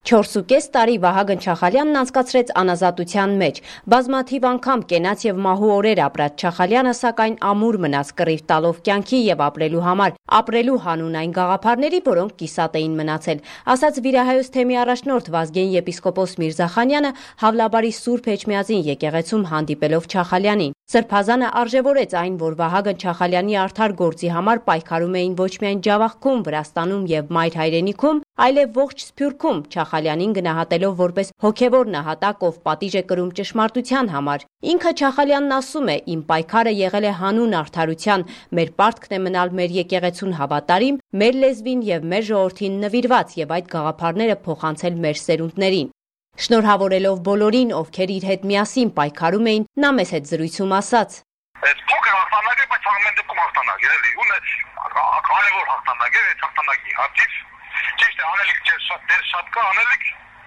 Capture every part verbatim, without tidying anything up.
չորսուկես տարի Վահագն Չախալյանն անցկացրեց անազատության մեջ։ Բազմաթիվ անգամ կենաց եւ մահու օրեր ապրած Չախալյանը սակայն ամուր մնաց կռիվ տալով կյանքի եւ ապրելու համար, ապրելու հանուն այն գաղափարների, որոնք կիսատ էին մնացել, ասաց Վիրահայոց թեմի առաջնորդ Վազգեն եպիսկոպոս Միրզախանյանը Հավլաբարի Սուրբ Էջմիածին եկեղեցում հանդիպելով Չախալյանին։ Սրբազանը արժևորեց այն, որ Վահագն Չախալյանի արդար գործի համար պայքարում էին ոչ միայն Ջավախքում, Վրաստանում եւ Մայր հայրենիքում, այլև ողջ Սփյուռքում, Չախալյանին գնահատելով որպես հոգևոր նահատակ, ով պատիժ է կրում ճշմարտության համար։ Ինքը Չախալյանն ասում է. «Իմ պայքարը եղել է հանուն արդարության, մեր պարտքն է մնալ մեր եկեղեցուն հավատարիմ, մեր լեզվին եւ մեր ժողովրդին նվիրված եւ այդ գաղափարները փոխանցել մեր սերունդներին»։ Շնորհավորելով բոլորին, ովքեր իր հետ միասին պայքարում էին, նա մեզ հետ զրույցում ասաց. «Այս փոքր հաղթանակ է, բայց ամեն դեպքում հաղթանակ է, էլի, ու կարևոր հաղթանակ է, այս հաղթանակի հատիվ, ճիշտ է, անելիք չէ, շատ դեր շատ կա, անելիք,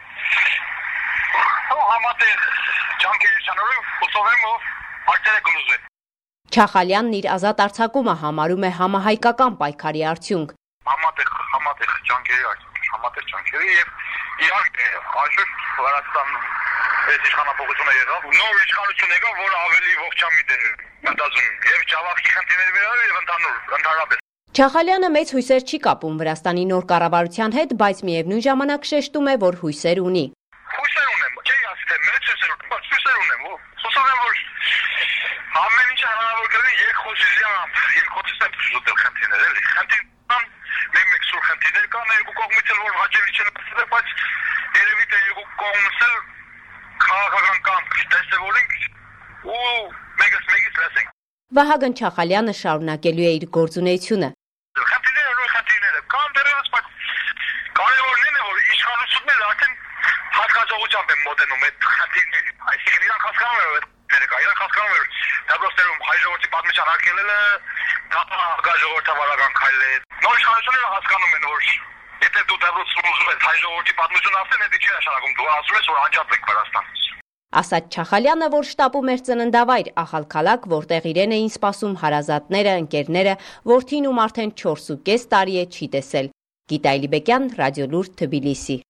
ու համատեղ ջանքերի շնորհիվ հուսով եմ, որ հարցերը կլուծվեն»։ Չախալյանն իր ազատ արձակումը համարում է համահայկական պայքարի արդյունք։ Համատեղ, համատեղ ջանքերի արդյունք, համատեղ ջանքերի եւ իհարկե, անշուշտ Վրաստանում այս իշխանապողությունը եղավ, նոր իշխանություն եկավ, որը ավելի ողջամիտ է մտածում եւ Ջավախի խնդիրների վերաբերյալ եւ ընդհանուր, ընդհանրապես։ Չախալյանը մեծ հույսեր չի կապում Վրաստանի նոր կառավարության հետ, բայց միևնույն ժամանակ շեշտում է, որ հույսեր ունի։ Հույսեր ունեմ, չի ասի թե մեծ հույսեր ունեմ, բայց հույսեր ունեմ, հուսով եմ, որ ամեն ինչ հնարավոր կլինի երկխոսությամբ, երկխոսությամբ շուտել խնդիրներ, էլի, խնդիրն մեկ-մեկ սուր խնդիրներ կան, երկու կողմից էլ որ հաջելի չեն ստացել, բայց երևի թե երկու կողմից էլ քաղաքական կամք դրսևորենք ու մեկս մեկից լսենք։ Վահագն Չախալյանը շարունակելու է իր գործունեությունը։ Խնդիրները նույն խնդիրները կան դեռևս, բայց կարևորն է, որ իշխանությունները արդեն հատկացողությամբ են մոտենում այդ խնդիրներին։ Այսինքն իրանք հասկանում են, որ իրանք հասկանում են, որ դեպրոստերում հայ ժողովրդի պատմության արգելելը դա ժողովրդավարական քայլ է։ Նոր իշխանությունները հասկանում են, որ եթե դու դեպրոստերում ուզում ես հայ ժողովրդի պատմություն ասել, դա չի նշանակում դու ասում ես, որ անջատվեք Վրաստանից։ Ասաց Չախալյանը, որ շտապում էր ծննդավայր Ախալքալաք, որտեղ իրեն էին սպասում հարազատները, ընկերները, որդին ում արդեն չորսուկես տարի է չի տեսել։ Գիտա Այլիբեկյան, Ռադիոլուր, Թբիլիսի։